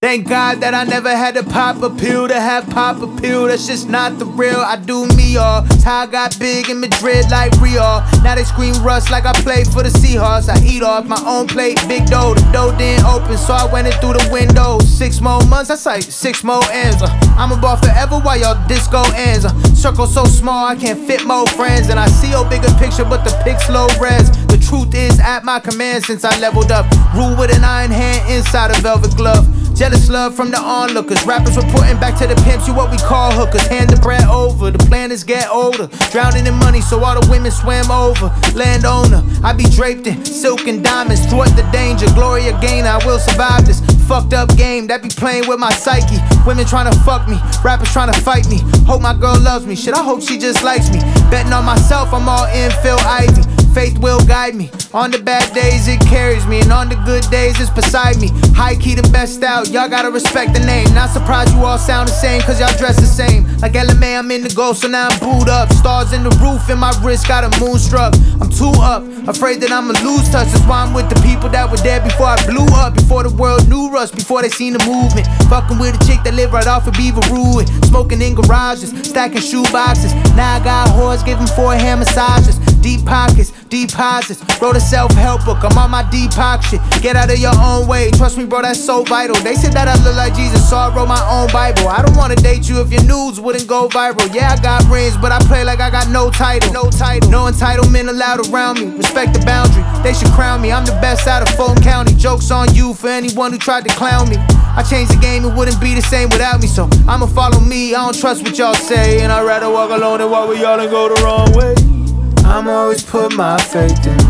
Thank God that I never had to pop a pill to have pop a pill. That's just not the real. I do me all. That's how I got big in Madrid like Real. Now they scream rust like I played for the Seahawks. I eat off my own plate, big dough. The dough didn't open, so I went in through the window. 6 more months, that's like 6 more ends. I'm a ball forever while y'all disco ends. Circle so small, I can't fit more friends. And I see your bigger picture, but the pics low res. The truth is at my command since I leveled up. Rule with an iron hand inside a velvet glove. Jealous love from the onlookers. Rappers reporting back to the pimps, you what we call hookers. Hand the bread over, the plan is get older. Drowning in money, so all the women swam over. Landowner, I be draped in silk and diamonds. Thwart the danger, Gloria Gaynor, I will survive this fucked up game that be playing with my psyche. Women trying to fuck me, rappers trying to fight me. Hope my girl loves me, shit, I hope she just likes me. Betting on myself, I'm all in Phil Ivey. Faith will guide me. On the bad days it carries me, and on the good days it's beside me. High key the best out, y'all gotta respect the name. Not surprised you all sound the same, cause y'all dress the same. Like LMA, I'm in the goal, so now I'm booed up. Stars in the roof, and my wrist got a moonstruck. I'm too up, afraid that I'ma lose touch. That's why I'm with the people that were there before I blew up. Before the world knew us, before they seen the movement. Fucking with a chick that live right off of Beaver Ruin. Smoking in garages, stacking shoe boxes. Now I got whores giving 4-hand massages. Deep pockets, deposits. Wrote a self-help book, I'm on my Deepak shit. Get out of your own way, trust me bro, that's so vital. They said that I look like Jesus, so I wrote my own Bible. I don't wanna date you if your news wouldn't go viral. Yeah, I got rings, but I play like I got no title. No entitlement allowed around me. Respect the boundary, they should crown me. I'm the best out of Fulton County. Joke's on you for anyone who tried to clown me. I changed the game, it wouldn't be the same without me. So I'ma follow me, I don't trust what y'all say. And I'd rather walk alone than walk with y'all and go the wrong way. I'ma always put my faith in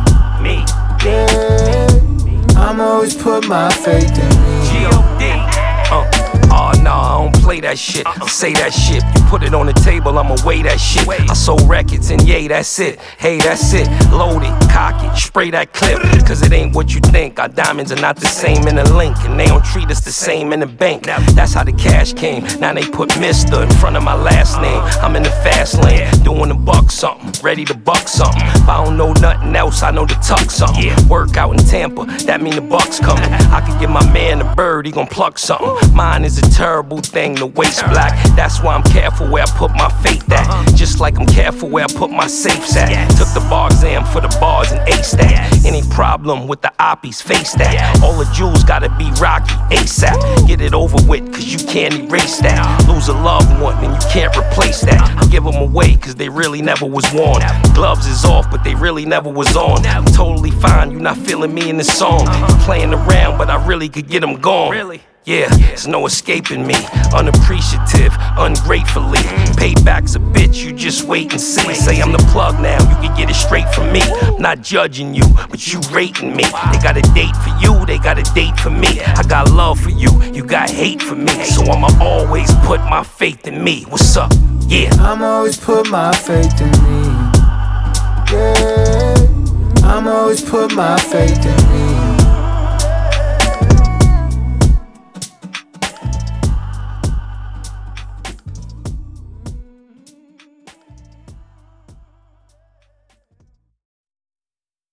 me. Yeah, I'ma always put my faith in me. G.O.D. Oh nah, I don't play that shit. Say that shit. You put it on the table, I'ma weigh that shit. I sold records and yay, that's it. Hey, that's it. Load it, cock it, spray that clip. Cause it ain't what you think. Our diamonds are not the same in the link, and they don't treat us the same in the bank. That's how the cash came. Now they put Mr. in front of my last name. I'm in the fast lane, doing the buck something, ready to buck something. If I don't know nothing else, I know to tuck something. Work out in Tampa, that mean the buck's coming. I can give my man a bird, he gon' pluck something. Mine is a terrible thing, the waist black. That's why I'm careful where I put my faith at. Just like I'm careful where I put my safes at. Took the bar exam for the bars and aced that. Any problem with the oppies, face that. All the jewels gotta be Rocky, ASAP. Get it over with, cause you can't erase that. Lose a loved one and you can't replace that. I give them away cause they really never was worn. Gloves is off but they really never was on. I'm totally fine, you not feeling me in the song. You playing around but I really could get them gone. Yeah, there's no escaping me. Unappreciative, ungratefully. Payback's a bitch, you just wait and see. Say I'm the plug now, you can get it straight from me. Not judging you, but you rating me. They got a date for you, they got a date for me. I got love for you, you got hate for me. So I'ma always put my faith in me. What's up? Yeah. I'ma always put my faith in me. Yeah, I'ma always put my faith in me.